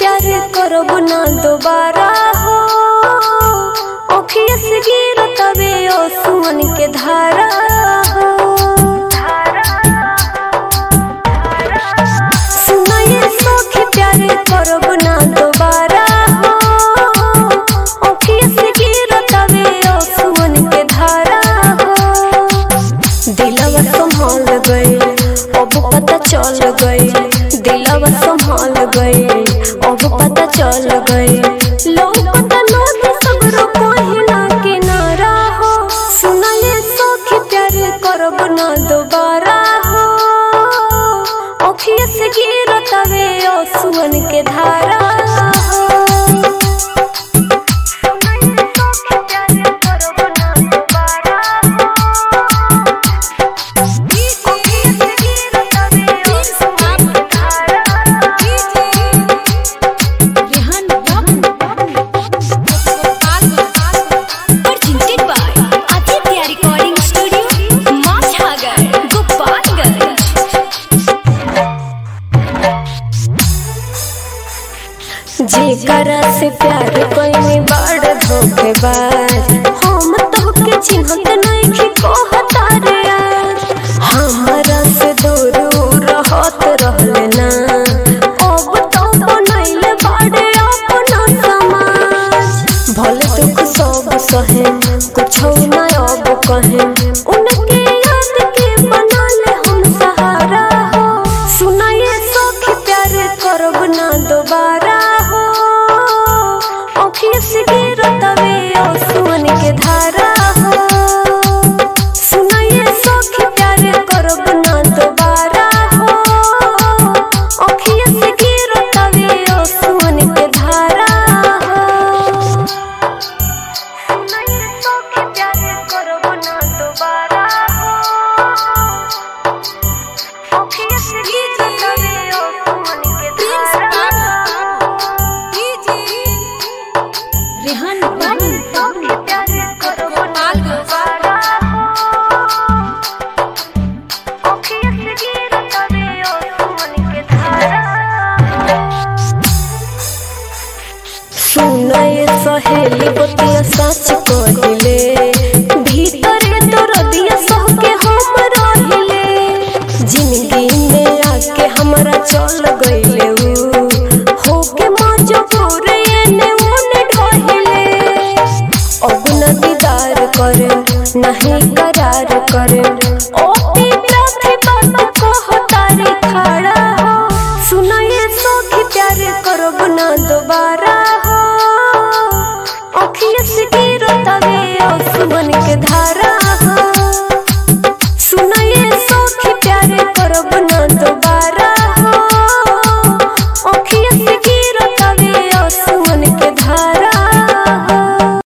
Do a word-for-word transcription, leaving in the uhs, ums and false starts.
प्यार करब ना दोबारा हो। अखिया से गिरतवे आंसुअन के धारा हो। सुना ये सखी प्यार करब ना दोबारा हो। अखिया से गिरतवे आंसुअन के धारा हो। दिलवा संभाल गई अब पता चल गई। दिलवा संभाल गई अब पता चल गई। लोग पता लोग सगरो कोहिला किनारा हो। सुना ये सखी प्यार करब ना दोबारा हो। अखिया से गिरतवे आंसुअन के धारा हो। जेकरा से प्यार कइनी बड़ धोखेबाज। हम तोहके चिन्हत नइखी कहता रे यार। हमरा से दूर रहत रहले ना अब तो बनैले बाड़े अपना समाज। भले दुख सब सहे कुछो ना अब कहे। उनके याद के बना ले हम सहारा हो। सुना ये सखी प्यार करब ना दोबारा हो। अखिया से गिरतवे आंसुअन के धारा हो। सुना ये सखी प्यार करब ना दोबारा हो। अखिया से गिरतवे आंसुअन के धारा हो। सुना ये सखी प्यार करब ना दोबारा हो। अखिया से गिरतवे आंसुअन के धारा हो। रेहान बाबू सखी प्यार करब ना दोबारा हो। अखिया से गिरतवे आंसुअन के धारा हो। सुना ये सहेली बतिया सच कहिले। भीतर दर्दिया सह के हम रहिले। जिंदगी में आके हमरा चल गइले उ होके मजबूर एने ओने ढहिले। अब न दीदार करे नहीं करार करे। ओपी प्राथी बात कहता रे खड़ा हो। सुना ये सखी प्यार करब ना दोबारा हो। अखिया से गिरतवे आंसुअन के धारा।